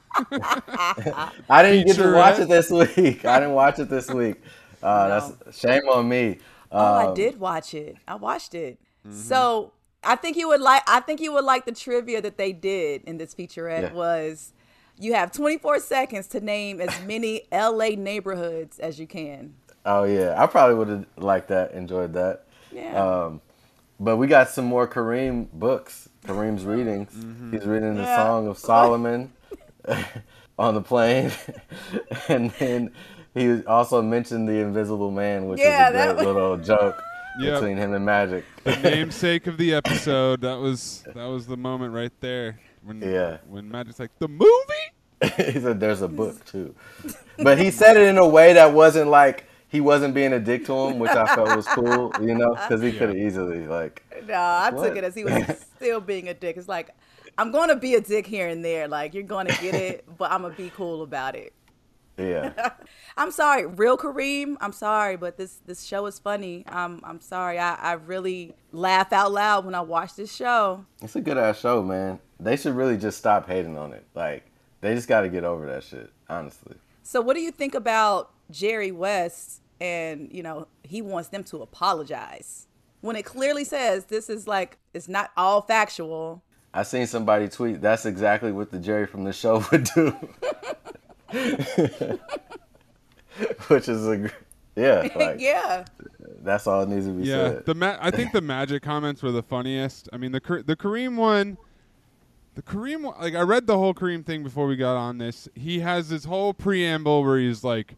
I didn't get to watch Featurette. it this week. I didn't watch it this week. That's shame on me. I did watch it. I watched it. So I think you would like the trivia that they did in this featurette Yeah. was you have 24 seconds to name as many LA neighborhoods as you can. Oh yeah, I probably would have liked that, enjoyed that. Yeah. But we got some more Kareem books. Kareem's readings. He's reading the Yeah. Song of Solomon on the plane, and then he also mentioned the Invisible Man, which Yeah, is a that great was- little joke Yep. between him and Magic. The namesake of the episode. That was the moment right there when Yeah. when Magic's like the movie. He said there's a book too, but he said it in a way that wasn't like he wasn't being a dick to him, which I felt was cool, because he could have easily No, I what? took it as he was still being a dick. It's like, I'm going to be a dick here and there. Like, you're going to get it, but I'm going to be cool about it. Yeah. I'm sorry, real Kareem. I'm sorry, but this show is funny. I'm sorry. I really laugh out loud when I watch this show. It's a good ass show, man. They should really just stop hating on it. Like, they just got to get over that shit, honestly. So what do you think about Jerry West? And, he wants them to apologize when it clearly says this is like, it's not all factual. I seen somebody tweet, that's exactly what the Jerry from the show would do. Which is Yeah. That's all it needs to be said. I think the Magic comments were the funniest. I mean, the Kareem one, like, I read the whole Kareem thing before we got on this. He has this whole preamble where he's like,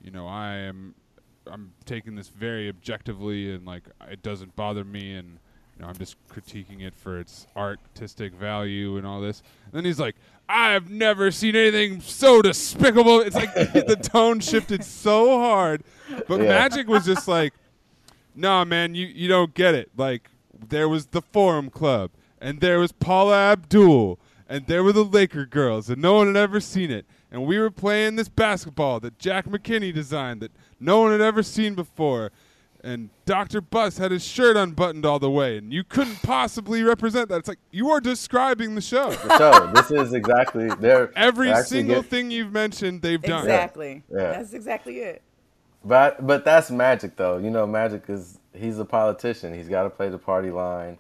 I'm taking this very objectively, and like it doesn't bother me, and I'm just critiquing it for its artistic value and all this. And then he's like, I've never seen anything so despicable. It's like the tone shifted so hard. But Magic was just like, nah, man, you don't get it. Like, there was the Forum Club, and there was Paula Abdul, and there were the Laker girls, and no one had ever seen it. And we were playing this basketball that Jack McKinney designed that no one had ever seen before. And Dr. Buss had his shirt unbuttoned all the way, and you couldn't possibly represent that. It's like, you are describing the show. The show. This is exactly every single thing you've mentioned, they've done. Exactly. Yeah. That's exactly it. But that's Magic, though. Magic he's a politician. He's got to play the party line,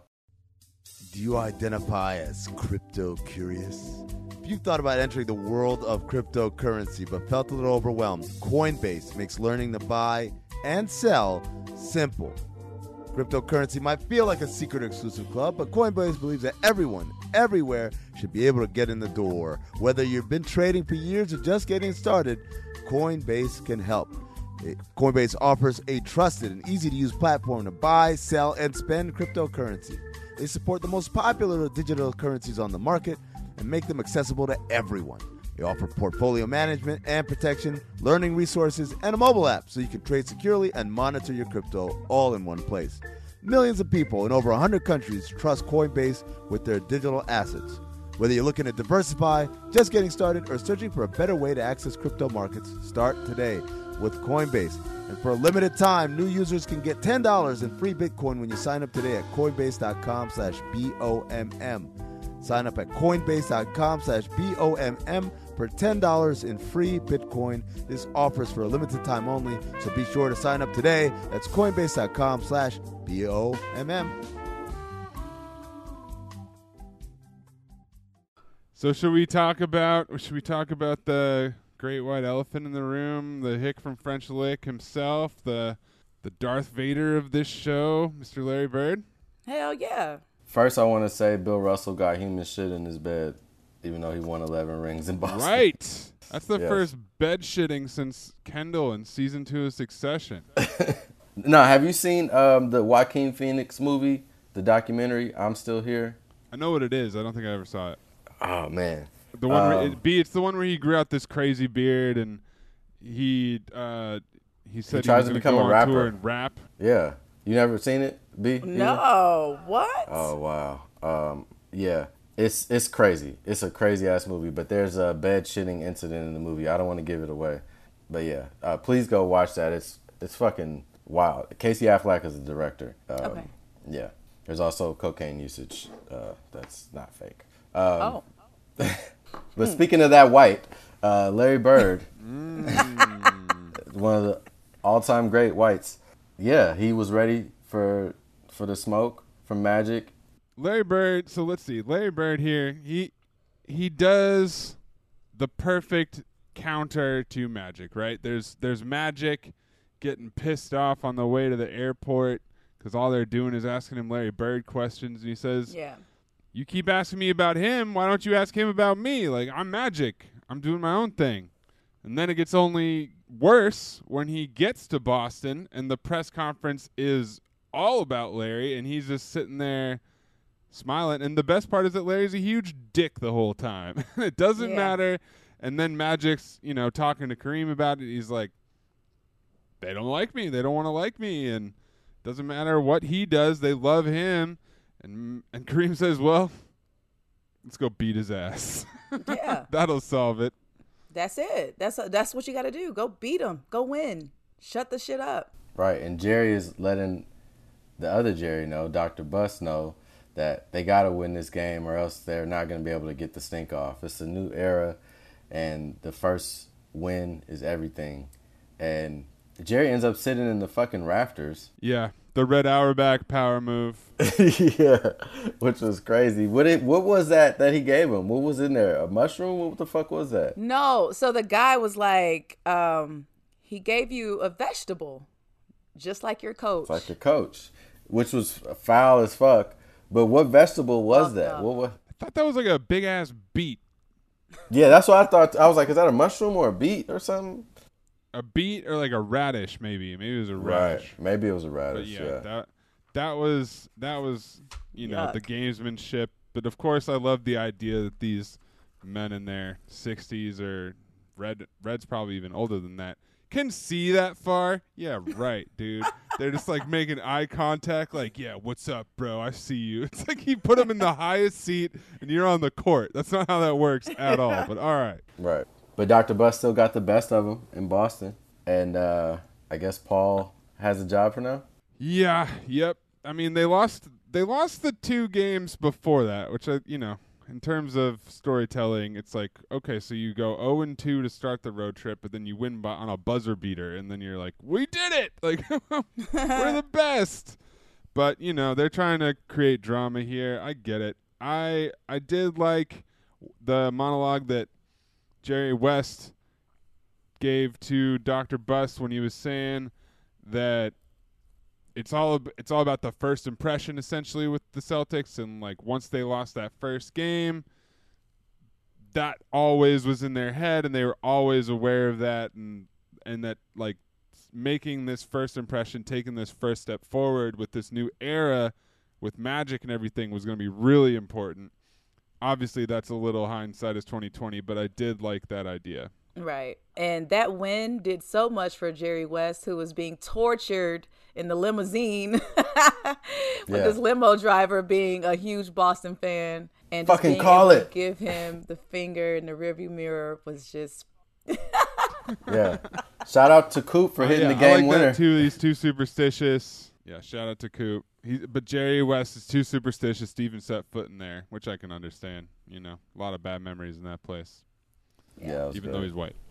Do you identify as crypto curious? If you've thought about entering the world of cryptocurrency but felt a little overwhelmed, Coinbase makes learning to buy and sell simple. Cryptocurrency might feel like a secret exclusive club, but Coinbase believes that everyone, everywhere, should be able to get in the door. Whether you've been trading for years or just getting started, Coinbase can help. Coinbase offers a trusted and easy-to-use platform to buy, sell, and spend cryptocurrency. They support the most popular digital currencies on the market and make them accessible to everyone. They offer portfolio management and protection, learning resources, and a mobile app so you can trade securely and monitor your crypto all in one place. Millions of people in over 100 countries trust Coinbase with their digital assets. Whether you're looking to diversify, just getting started, or searching for a better way to access crypto markets, start today with Coinbase. And for a limited time, new users can get $10 in free Bitcoin when you sign up today at Coinbase.com/BOMM. Sign up at Coinbase.com/BOMM for $10 in free Bitcoin. This offer is for a limited time only, so be sure to sign up today. That's Coinbase.com/BOMM. So should we talk about the great white elephant in the room, the hick from French Lick himself, the Darth Vader of this show, Mr. Larry Bird? Hell yeah. First, I want to say Bill Russell got human shit in his bed, even though he won 11 rings in Boston. Right. That's the Yes. first bed shitting since Kendall in season 2 of Succession. No, have you seen the Joaquin Phoenix movie, the documentary, I'm Still Here? I know what it is. I don't think I ever saw it. Oh, man. The one it's the one where he grew out this crazy beard and he said he tries was to going to become go a on rapper. tour and rap. Yeah. You never seen it, B? No. What? Oh, wow. Yeah. It's crazy. It's a crazy-ass movie, but there's a bed shitting incident in the movie. I don't want to give it away. But, yeah. Please go watch that. It's fucking wild. Casey Affleck is the director. Okay. Yeah. There's also cocaine usage. That's not fake. But speaking of that white, Larry Bird, one of the all-time great whites. Yeah, he was ready for the smoke from Magic. Larry Bird, so let's see. Larry Bird here, he does the perfect counter to Magic, right? There's Magic getting pissed off on the way to the airport because all they're doing is asking him Larry Bird questions, and he says, Yeah. you keep asking me about him, why don't you ask him about me? Like, I'm Magic. I'm doing my own thing. And then it gets only worse when he gets to Boston and the press conference is all about Larry and he's just sitting there smiling. And the best part is that Larry's a huge dick the whole time. It doesn't matter. And then Magic's, talking to Kareem about it. He's like, they don't like me. They don't want to like me. And doesn't matter what he does. They love him. And Kareem says, well, let's go beat his ass. Yeah. That'll solve it. That's it. That's what you got to do. Go beat him. Go win. Shut the shit up. Right, and Jerry is letting the other Jerry know, Dr. Buss know, that they got to win this game or else they're not going to be able to get the stink off. It's a new era, and the first win is everything. And Jerry ends up sitting in the fucking rafters. Yeah, the Red Auerbach power move. Yeah, which was crazy. What was that he gave him? What was in there? A mushroom? What the fuck was that? No. So the guy was like, he gave you a vegetable, just like your coach. It's like your coach, which was foul as fuck. But what vegetable was Fucked that? up. What? I thought that was like a big ass beet. Yeah, that's what I thought. I was like, is that a mushroom or a beet or something? A beet or like a radish, maybe. Maybe it was a radish. Right. Maybe it was a But radish. yeah, Yeah. that was you know, the Yuck. gamesmanship. But of course, I love the idea that these men in their 60s or Red's probably even older than that can see that far. Yeah, right, dude. They're just like making eye contact, like, yeah, what's up, bro? I see you. It's like you put them in the highest seat and you're on the court. That's not how that works at all. But all right. Right. But Dr. Buss still got the best of him in Boston. And I guess Paul has a job for now. Yeah, yep. I mean, they lost the 2 games before that, which in terms of storytelling, it's like, okay, so you go 0-2 to start the road trip, but then you win on a buzzer beater, and then you're like, we did it! Like, we're the best! But, they're trying to create drama here. I get it. I did like the monologue that Jerry West gave to Dr. Buss when he was saying that it's all about the first impression, essentially, with the Celtics. And, like, once they lost that first game, that always was in their head, and they were always aware of that, and that, like, making this first impression, taking this first step forward with this new era with Magic and everything was going to be really important. Obviously, that's a little hindsight as 2020, but I did like that idea. Right. And that win did so much for Jerry West, who was being tortured in the limousine with this limo driver being a huge Boston fan. And just Fucking being call able it. to give him the finger in the rearview mirror was just... Yeah. Shout out to Coop for hitting the I game like winner. that too. He's too superstitious. Yeah, shout out to Coop. But Jerry West is too superstitious to even set foot in there, which I can understand. A lot of bad memories in that place. Yeah, Even though he's white.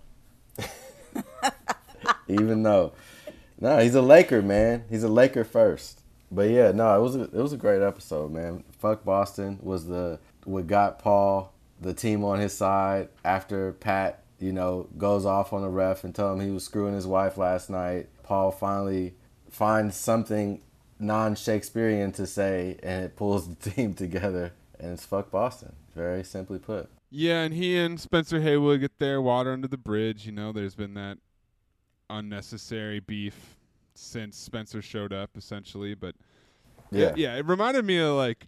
Even though, no, he's a Laker, man. He's a Laker first. But yeah, no, it was a great episode, man. Fuck Boston was what got Paul, the team on his side after Pat, goes off on the ref and tell him he was screwing his wife last night. Paul finally finds something non-Shakespearean to say, and it pulls the team together, and it's fuck Boston. Very simply put. Yeah, and he and Spencer Haywood get their water under the bridge. There's been that unnecessary beef since Spencer showed up, essentially. But yeah, it reminded me of like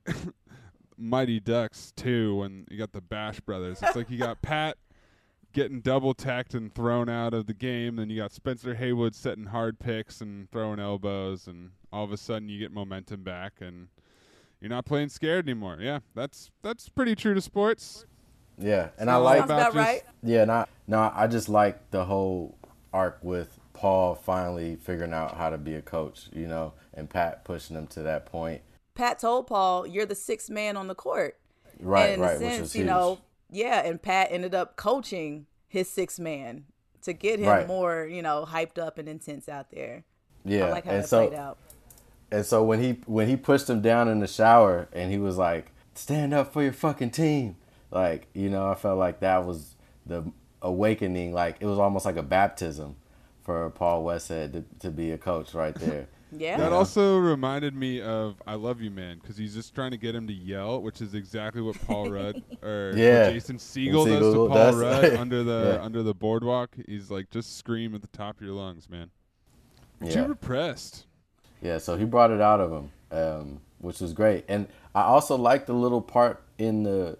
Mighty Ducks too, when you got the Bash Brothers. It's like you got Pat getting double tacked and thrown out of the game, then you got Spencer Haywood setting hard picks and throwing elbows, and all of a sudden you get momentum back and you're not playing scared anymore. Yeah, that's pretty true to sports. Yeah, and Sounds I like about right. Yeah, I just like the whole arc with Paul finally figuring out how to be a coach, and Pat pushing him to that point. Pat told Paul, you're the sixth man on the court. Right, and in right, a sense, which was huge. And Pat ended up coaching his sixth man to get him Right. more, hyped up and intense out there. Yeah, I like how and that so played out. and so when he pushed him down in the shower and he was like, "Stand up for your fucking team," like I felt like that was the awakening. Like it was almost like a baptism for Paul Westhead to be a coach right there. Yeah. That also reminded me of I Love You Man, because he's just trying to get him to yell, which is exactly what Paul Rudd or Yeah. Jason Segel does to Paul Rudd under the boardwalk. He's like, just scream at the top of your lungs, man. You're too repressed. Yeah, so he brought it out of him, which was great. And I also liked the little part in the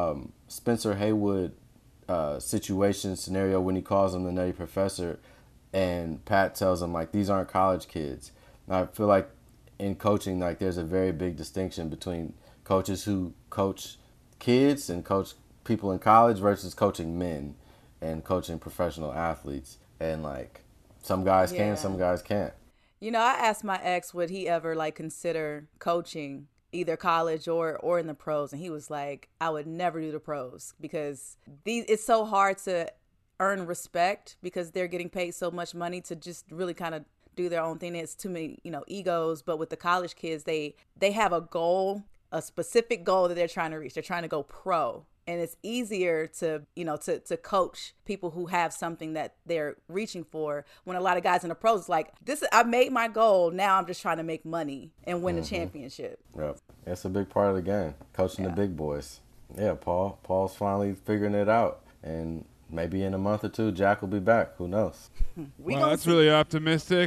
Spencer Haywood situation scenario when he calls him the Nutty Professor. And Pat tells him, like, these aren't college kids. And I feel like in coaching, like, there's a very big distinction between coaches who coach kids and coach people in college versus coaching men and coaching professional athletes. And, like, some guys can, some guys can't. You know, I asked my ex, would he ever, like, consider coaching either college or in the pros? And he was like, I would never do the pros because it's so hard to earn respect because they're getting paid so much money to just really kind of do their own thing. It's too many, egos. But with the college kids, they have a goal, a specific goal that they're trying to reach. They're trying to go pro. And it's easier to coach people who have something that they're reaching for when a lot of guys in the pros, it's like, I made my goal. Now I'm just trying to make money and win a championship. Yep. It's a big part of the game, coaching the big boys. Yeah, Paul's finally figuring it out. And maybe in a month or two, Jack will be back. Who knows? Well, that's really optimistic.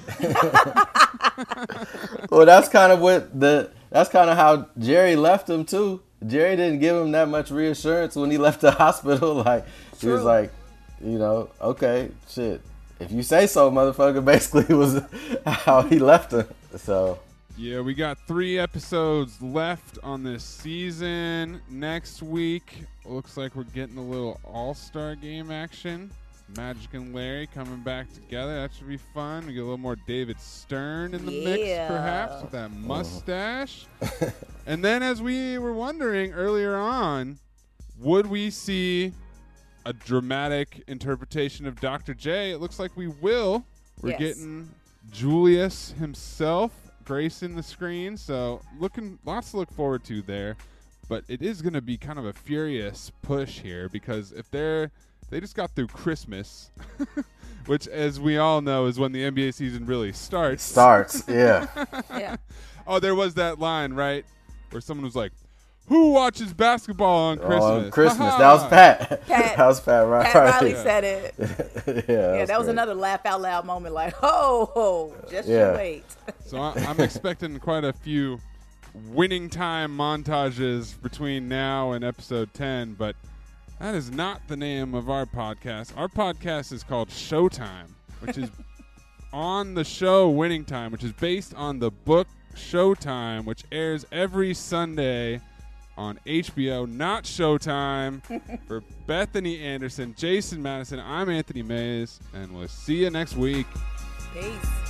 Well, that's kind of how Jerry left him too. Jerry didn't give him that much reassurance when he left the hospital. Like, he was like, okay, shit. If you say so, motherfucker, basically was how he left him. So. Yeah, we got 3 episodes left on this season. Next week, looks like we're getting a little all-star game action. Magic and Larry coming back together. That should be fun. We get a little more David Stern in the mix, perhaps, with that mustache. And then, as we were wondering earlier on, would we see a dramatic interpretation of Dr. J? It looks like we will. We're getting Julius himself gracing the screen, so lots to look forward to there. But it is going to be kind of a furious push here because if they just got through Christmas, which, as we all know, is when the NBA season really starts. Yeah. Yeah. Oh, there was that line, right, where someone was like, "Who watches basketball on Christmas?" On Christmas. That was Pat. That was Pat. Right. Pat Riley said it. Yeah, that was another laugh out loud moment. Like, just you wait. So I'm expecting quite a few winning time montages between now and episode 10, but that is not the name of our podcast. Our podcast is called Showtime, which is on the show Winning Time, which is based on the book Showtime, which airs every Sunday on HBO, not Showtime. For Bethany Anderson, Jason Madison, I'm Anthony Mays, and we'll see you next week. Peace.